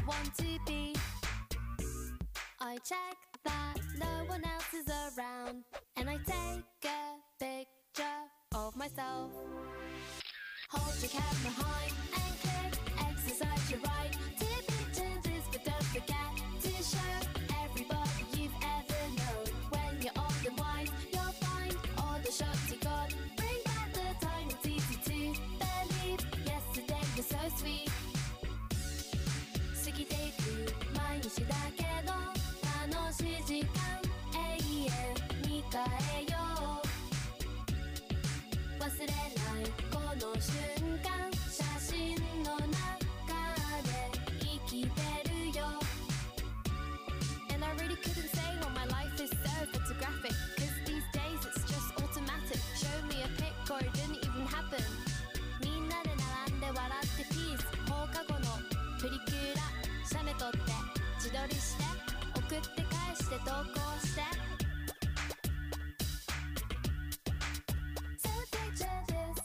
want to be. I check that no one else is around, and I take a picture of myself. Hold your camera high and click, exercise your right. 2 pictures is, but don't forget to show everybody you've ever known. When you're old and wise, you'll find all the shots you got. Bring back the time, it's easy to believe. Yesterday was so sweet. 過ぎていく毎日だけど楽しい時間永遠に変えよう。忘れないこの瞬間、写真の中で生きてるよ。 And I really couldn't say why my life is so photographic, cause these days it's just automatic. Show me a pic or it didn't even happen. みんなで並んで笑ってピース。放課後のプリクラ写メ撮って自撮りして送って返して投稿して。 So picture this.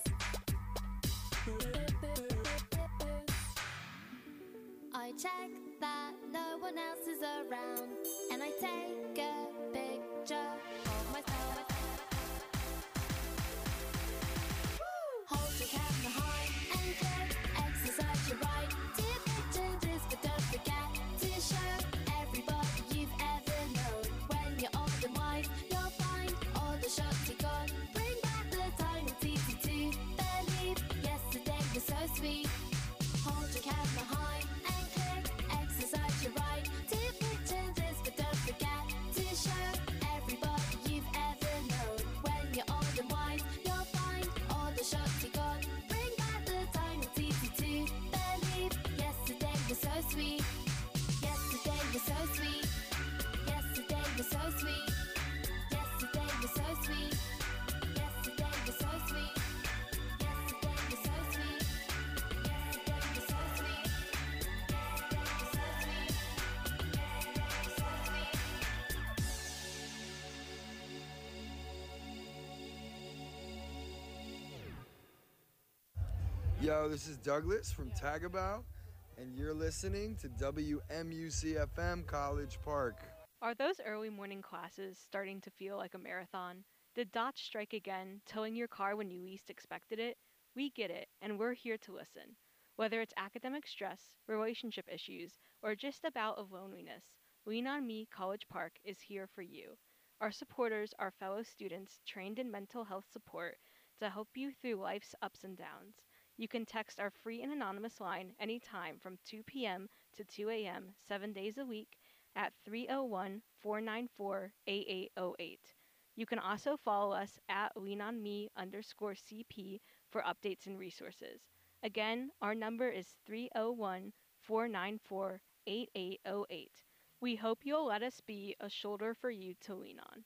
I check that no one else is around, and I take a picture of myself. Hold your camera high and click, exercise your right. 2 pictures is, but don't forget to show everybody you've ever known. When you're old and wise, you'll find all the shots you got. Bring back the time, it's easy to believe. Yesterday was so sweet. Hold your camera high and click, exercise your right. 2 pictures is, but don't forget to show everybody you've ever known. When you're old and wise, you'll find all the shots you got. Bring back the time, it's easy to believe. Yesterday was so sweet. Yesterday was so sweet. Yesterday was so sweet. Yesterday was so sweet. Yesterday was so sweet. Yesterday was so sweet. Yesterday was so sweet. Yesterday was so sweet. Yesterday was so sweet. Yo, this is Douglas from Tagabout, and you're listening to WMUC-FM College Park. Are those early morning classes starting to feel like a marathon? Did Dodge strike again, towing your car when you least expected it? We get it, and we're here to listen. Whether it's academic stress, relationship issues, or just a bout of loneliness, Lean On Me College Park is here for you. Our supporters are fellow students trained in mental health support to help you through life's ups and downs. You can text our free and anonymous line anytime from 2 p.m. to 2 a.m. 7 days a week at 301-494-8808. You can also follow us at leanonme_CP for updates and resources. Again, our number is 301-494-8808. We hope you'll let us be a shoulder for you to lean on.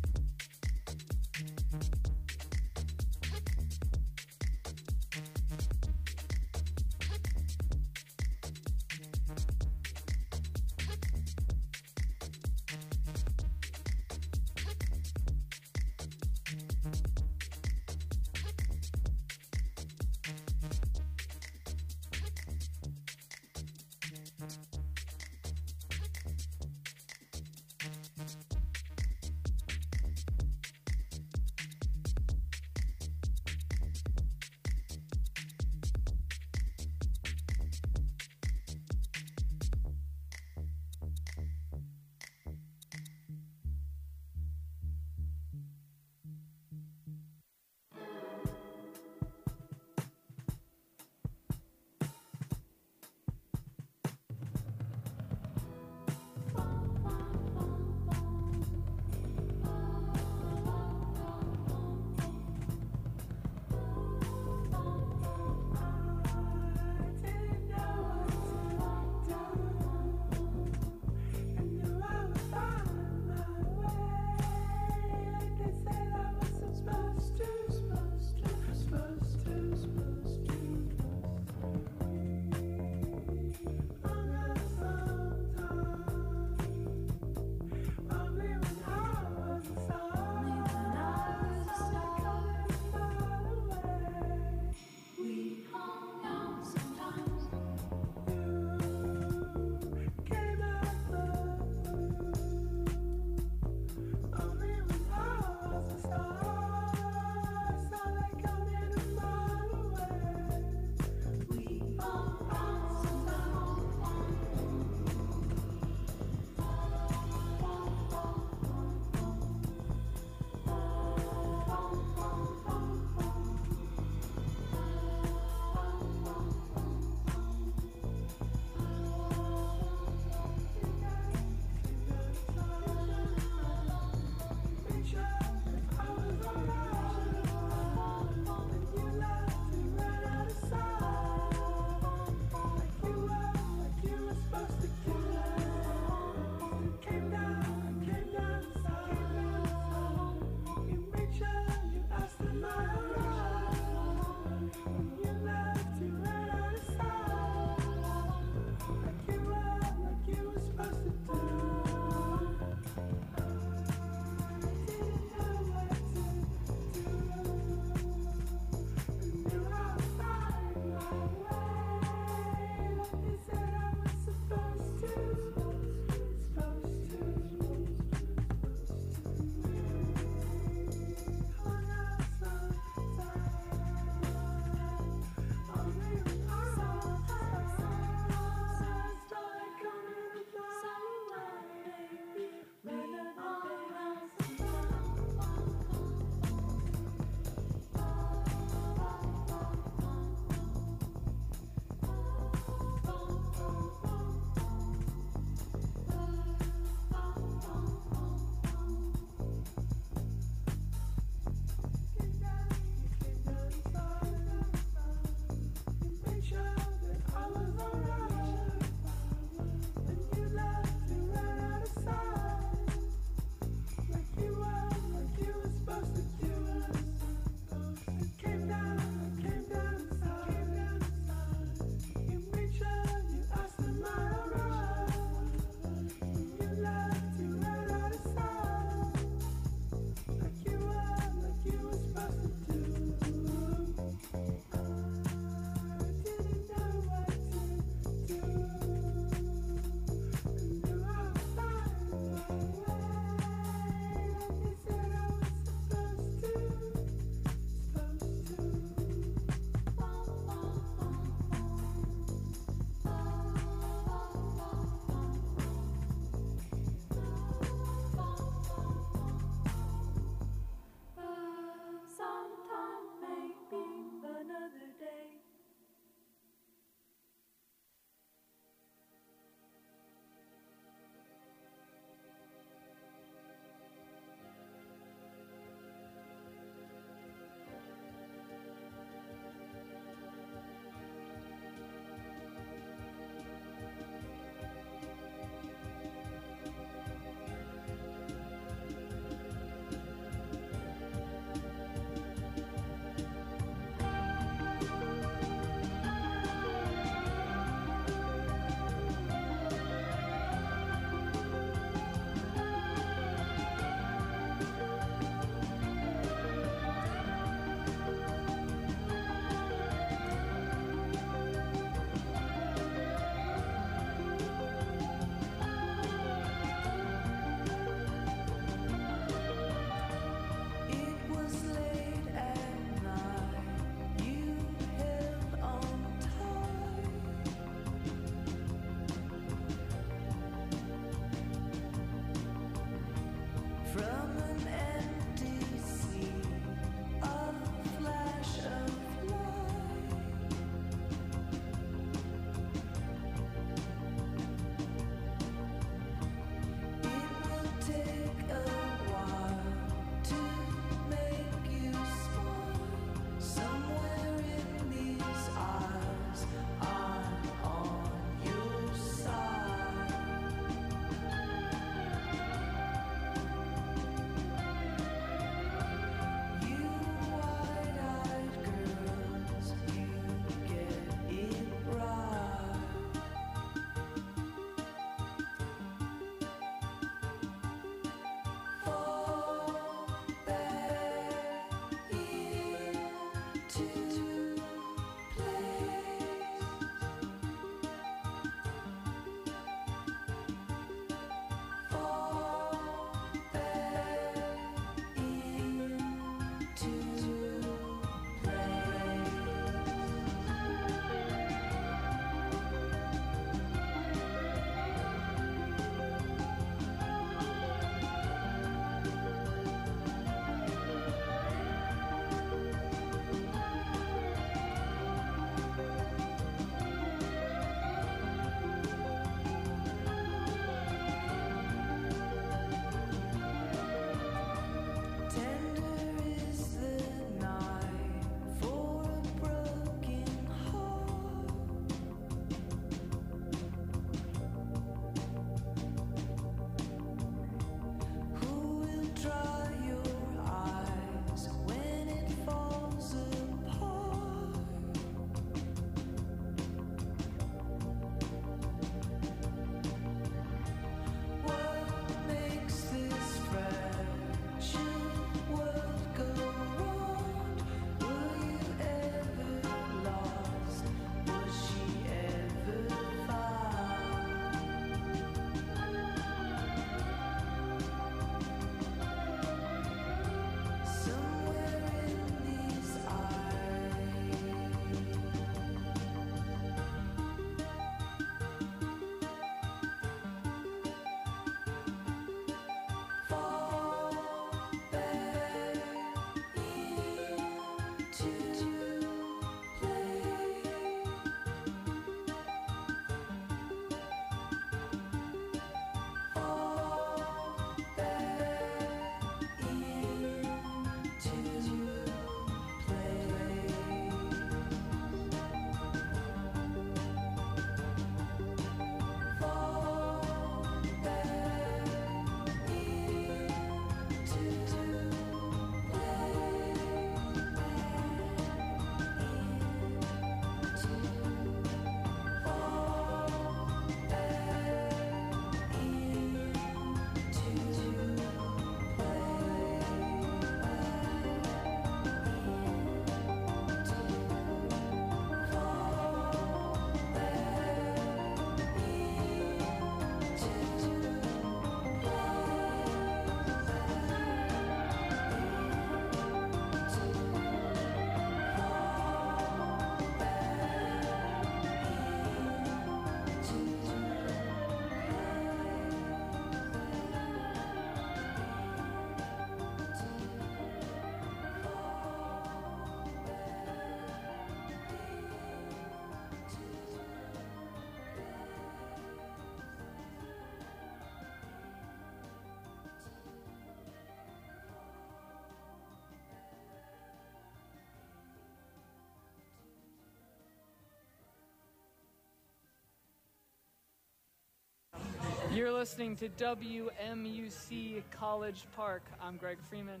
You're listening to WMUC College Park. I'm Greg Freeman.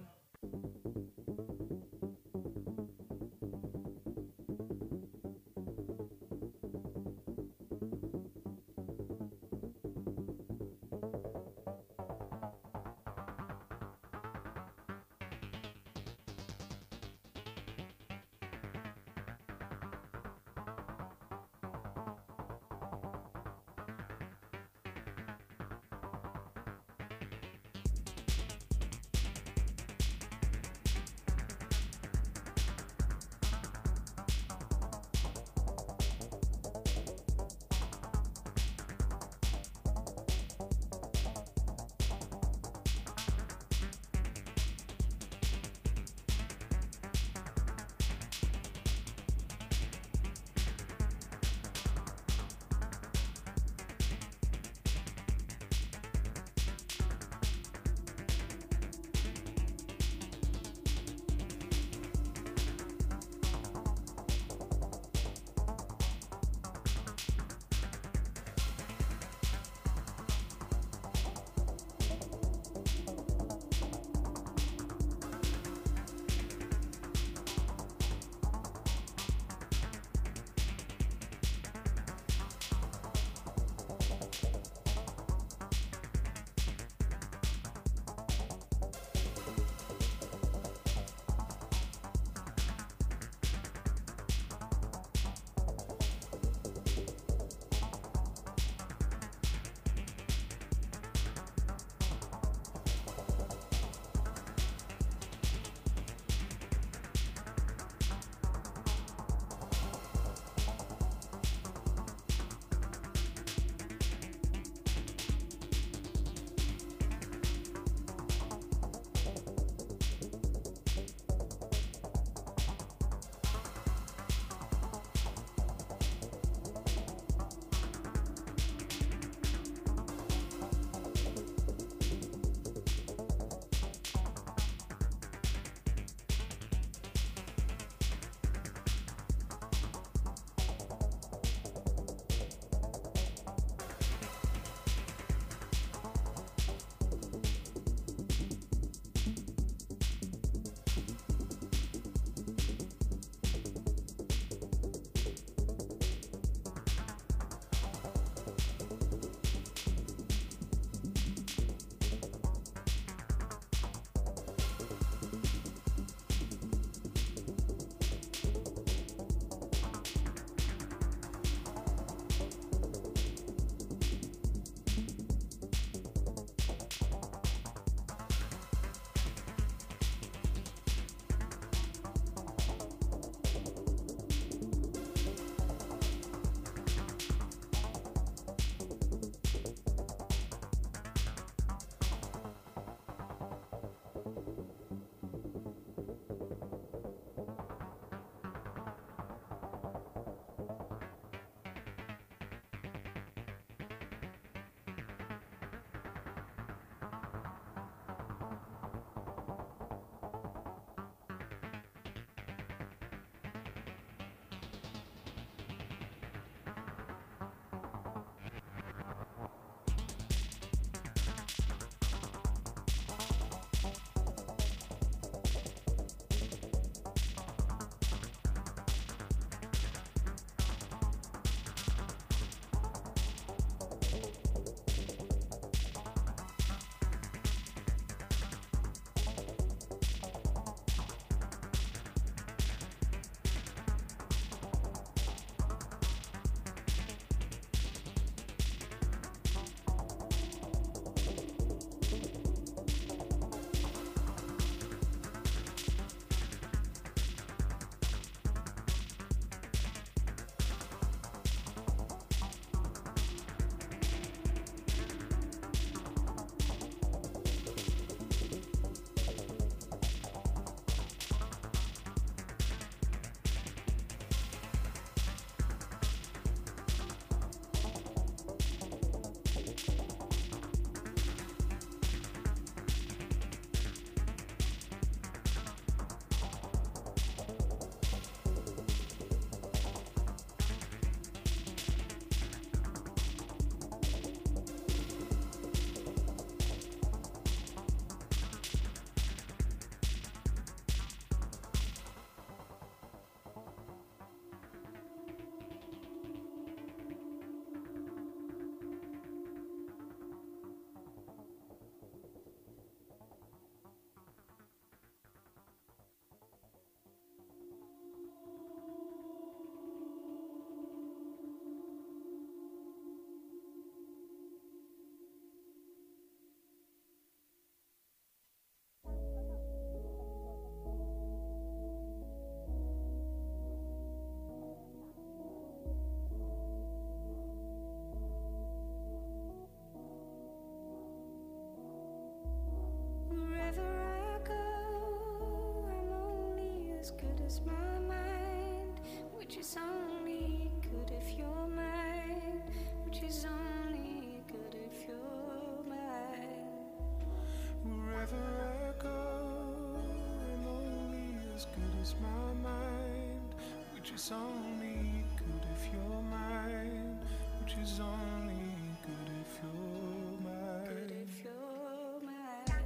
as good as my mind, which is only good if you're mine, which is only good if you're mine. Wherever I go, I'm only as good as my mind, which is only good if you're mine, which is only good if you're mine. Good if you're mine.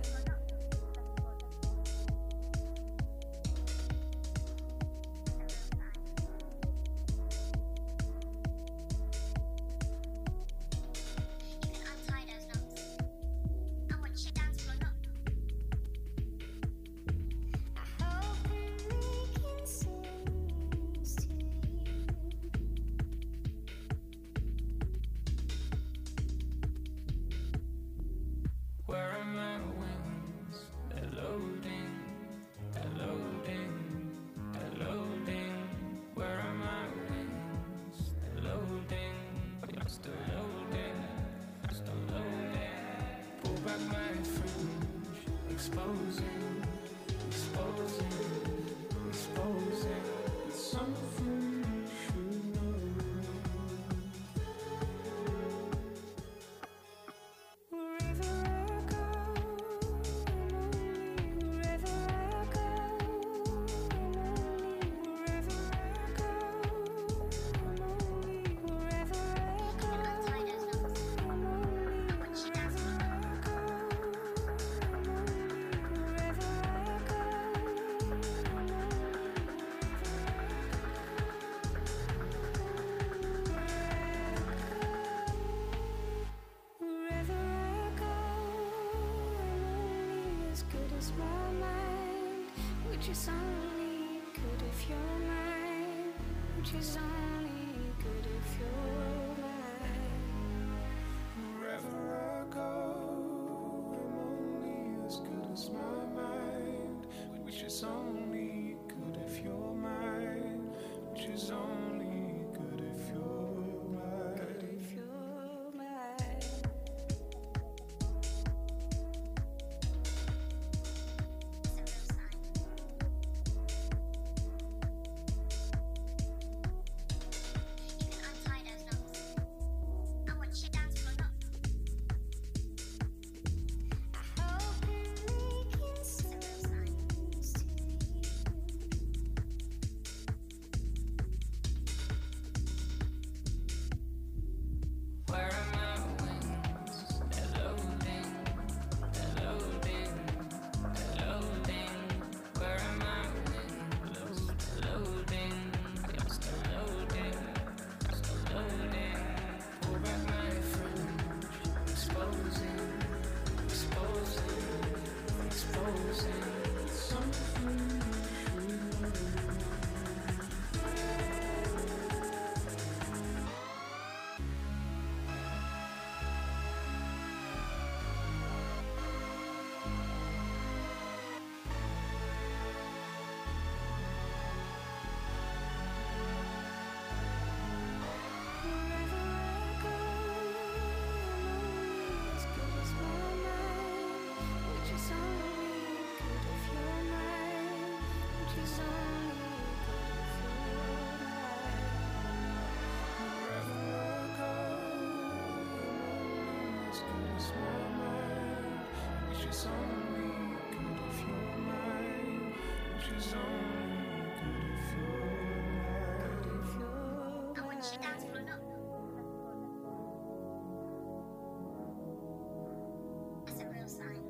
You can untie those knots. I want you dance floor knock. I hope I'm making sense to you. Where are my wings? They're loading, they're loading, they're loading. Where are my wings? They're loading, I'm still loading, I'm still loading. Pull back my fringe, exposing, exposing, exposing. It's something you should know. Wherever I go, I'm only wherever I go, I'm only wherever I go, I'm only wherever I go, You can untie those knots. I'm only I want you dance floor knock. wherever I go, wherever I go, I'm only as good as my mind, which is only good if you're mine, which is only good if you're mine. Wherever I go, I'm only as good as my mind, which is only good if you're mine, which is only good if you're mine. If you're mine. It's a real sign. You can untie those knots. I want you dance floor knock. I hope I'm making It's a real sign. sense to you. Where are my wings? They're loading, they're loading, they're loading. Where are my wings? They're loading, I'm still loading, I'm still loading. Pull back my fringe, exposing, exposing, exposing. Something you should know. Wherever I go, I'm only as good as my mind, which is only good if you're mine, which is only good if you're mine. Wherever I go, I'm only as good as my mind, which is only good if you're mine, which is only good if you're mine. If you're I want you dance floor mine. knock. It's a real sign.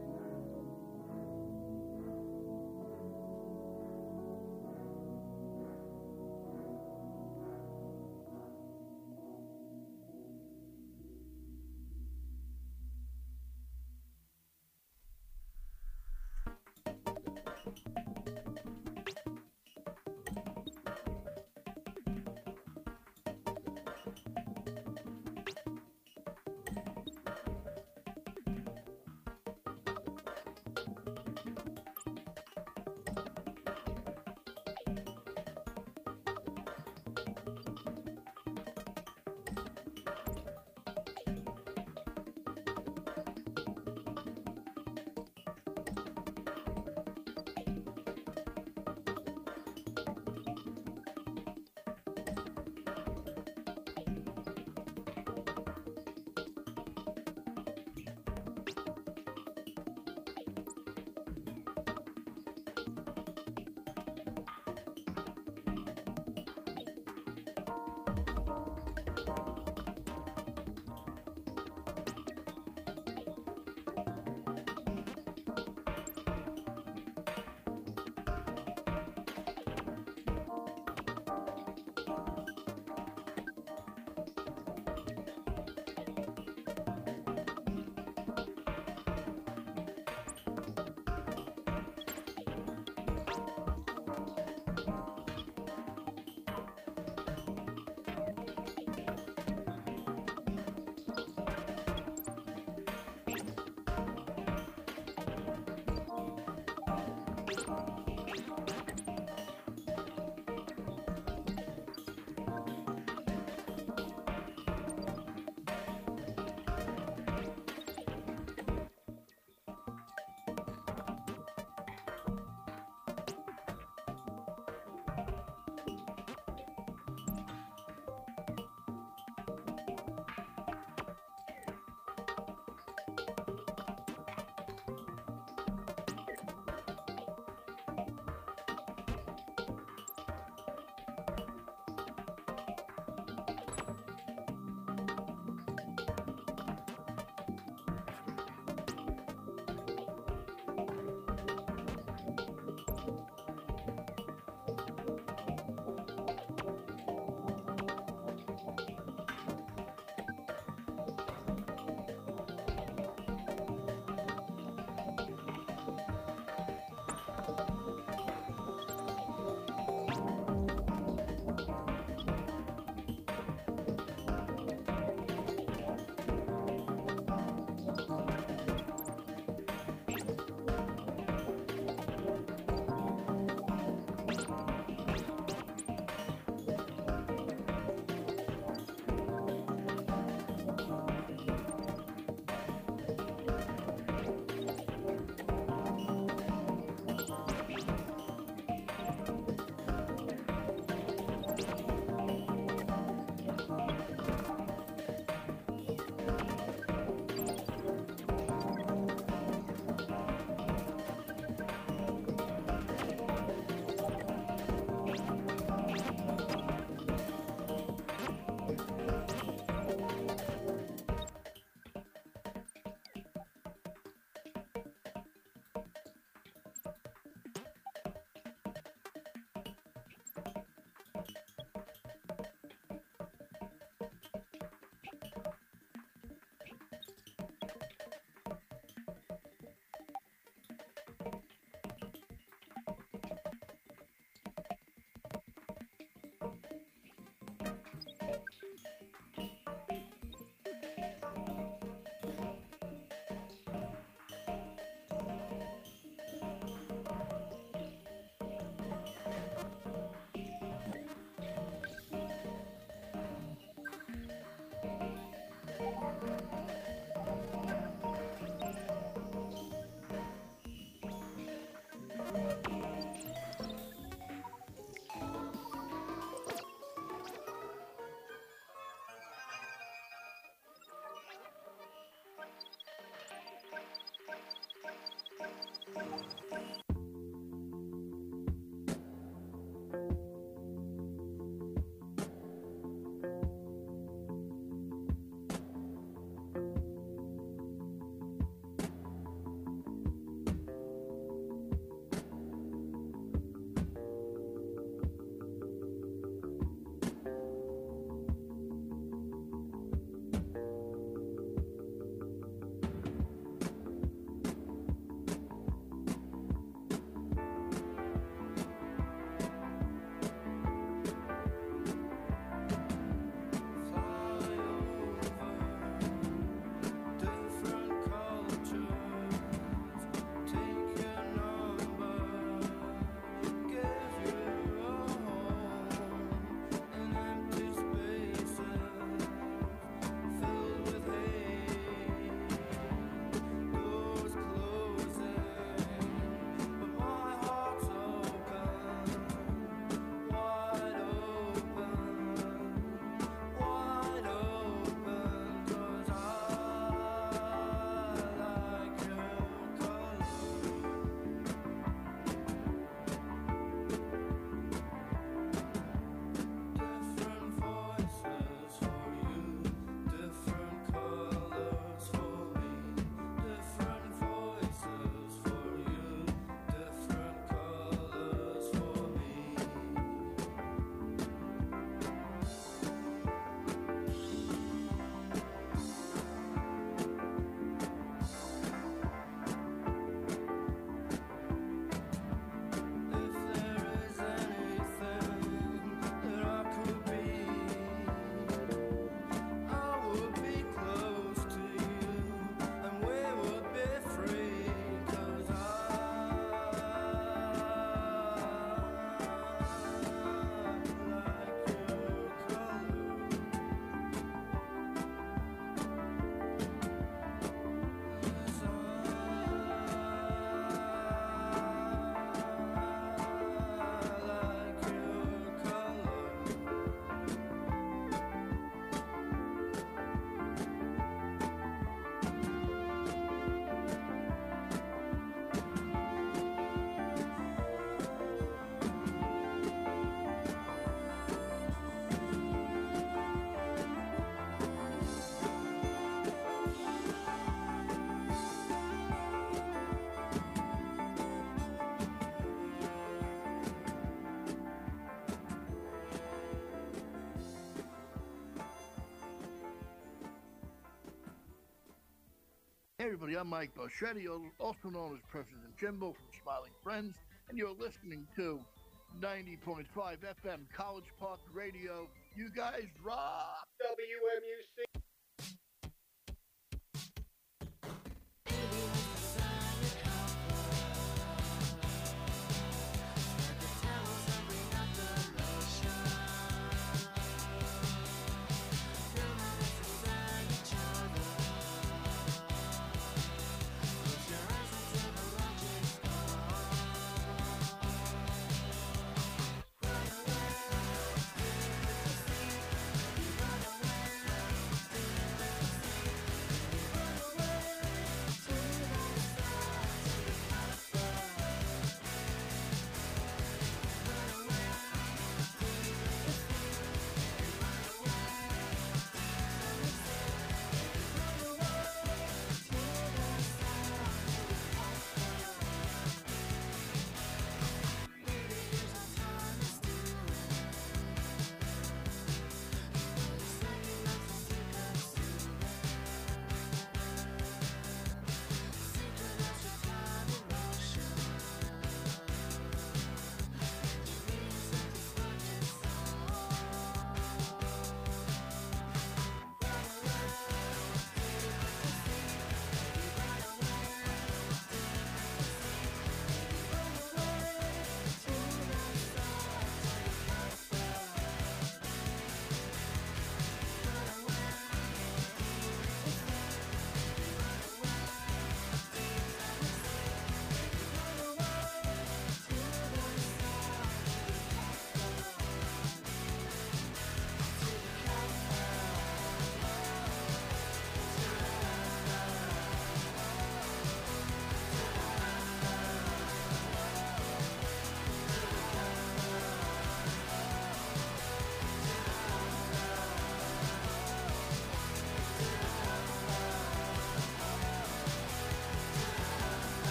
everybody, I'm Mike Boschetti, also known as President Jimbo from Smiling Friends, and you're listening to 90.5 FM College Park Radio. You guys rock! WMUC!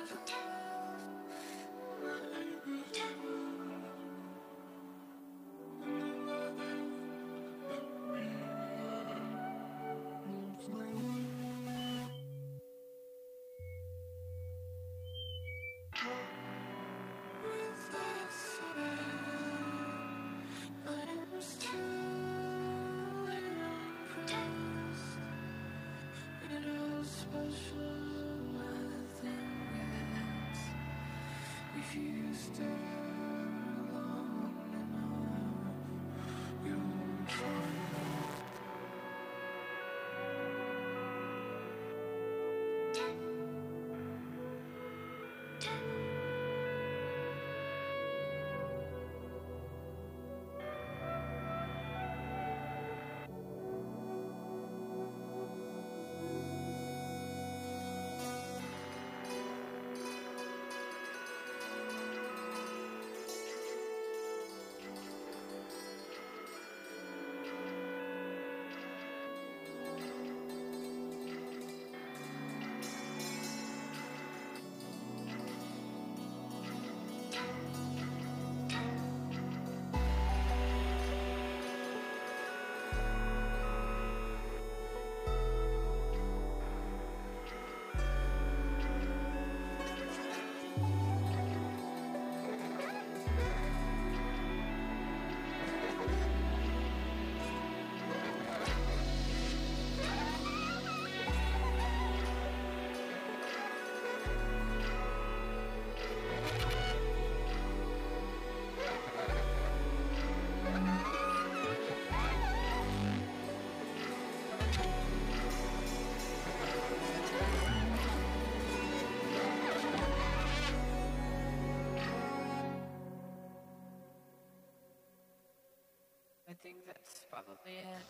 If you stay long enough, you'll find. I think that's probably it.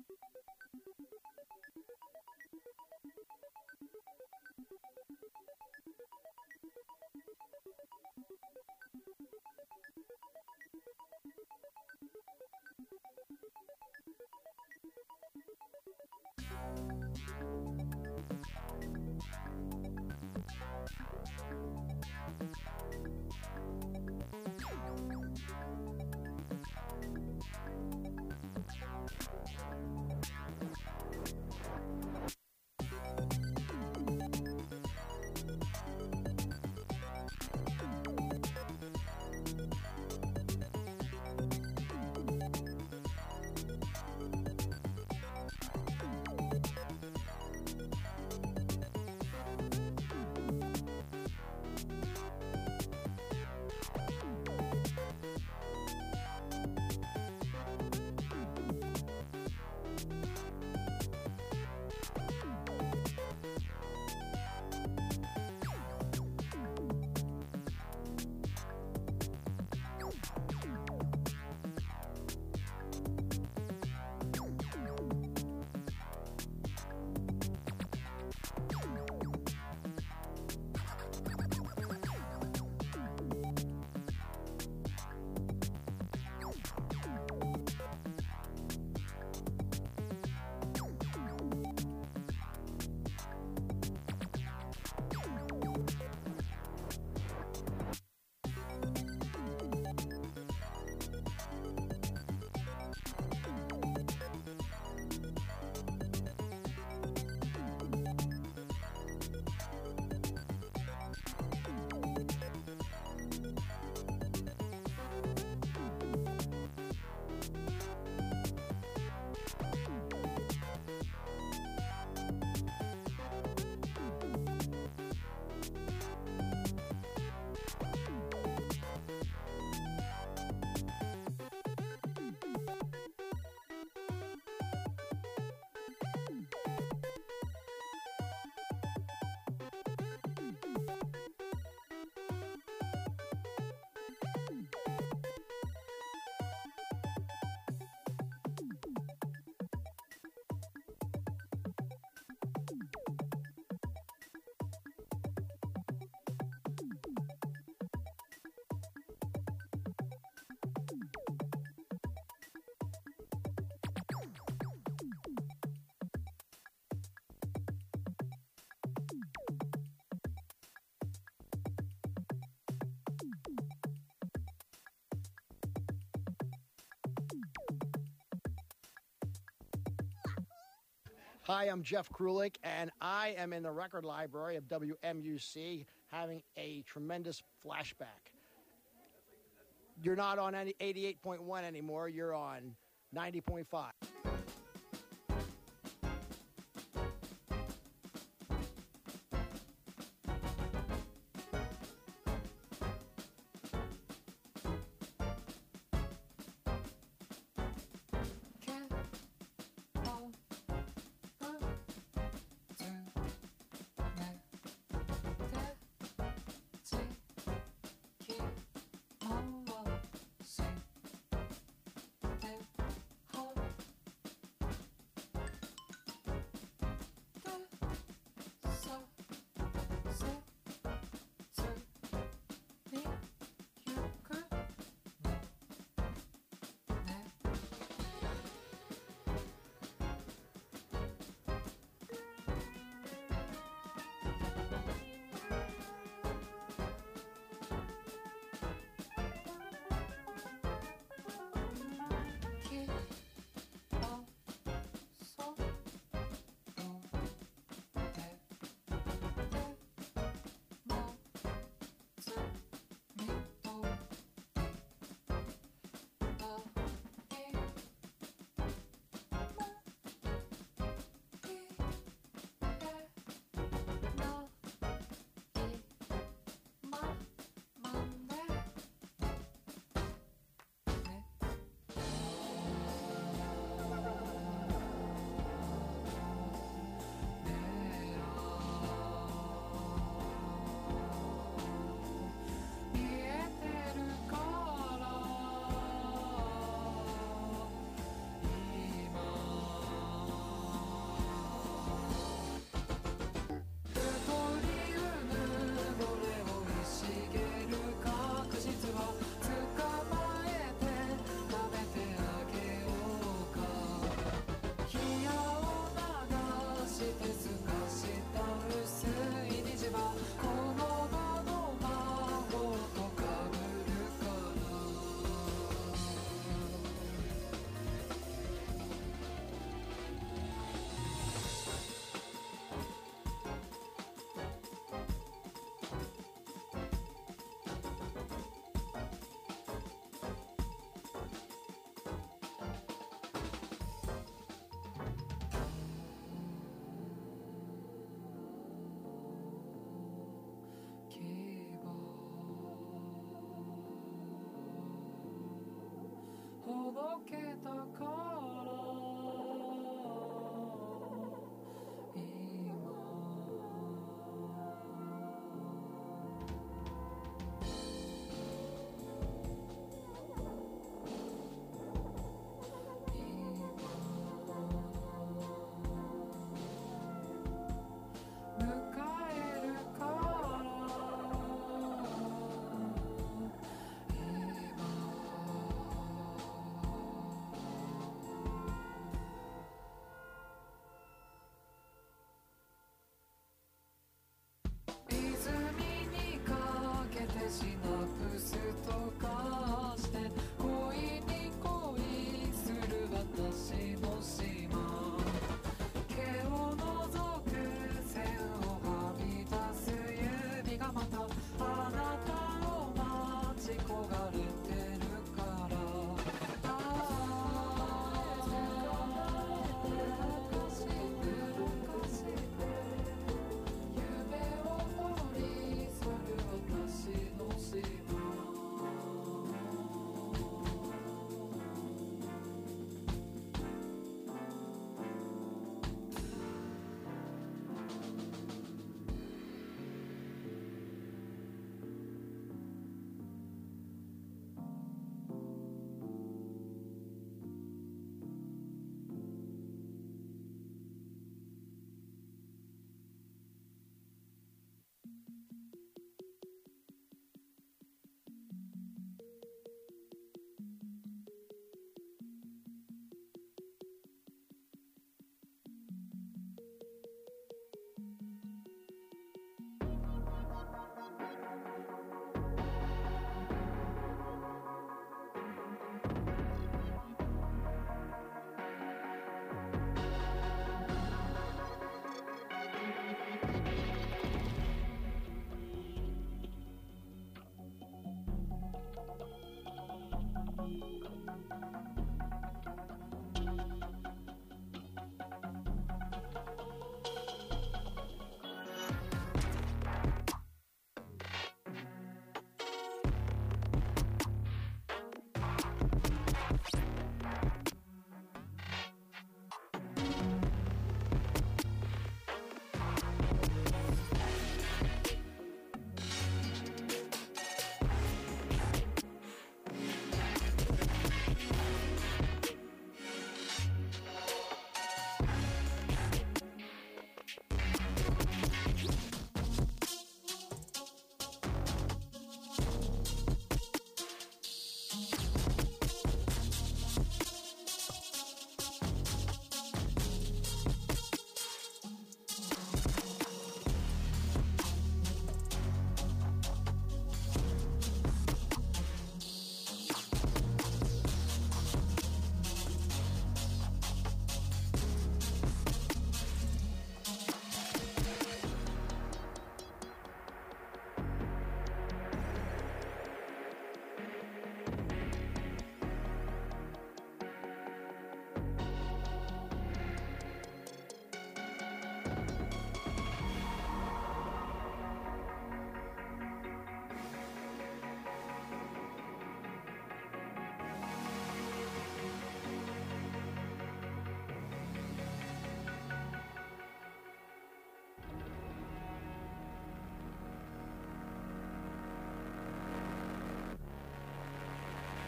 Hi, I'm Jeff Krulik, and I am in the record library of WMUC having a tremendous flashback. You're not on any 88.1 anymore, you're on 90.5. ほどけたから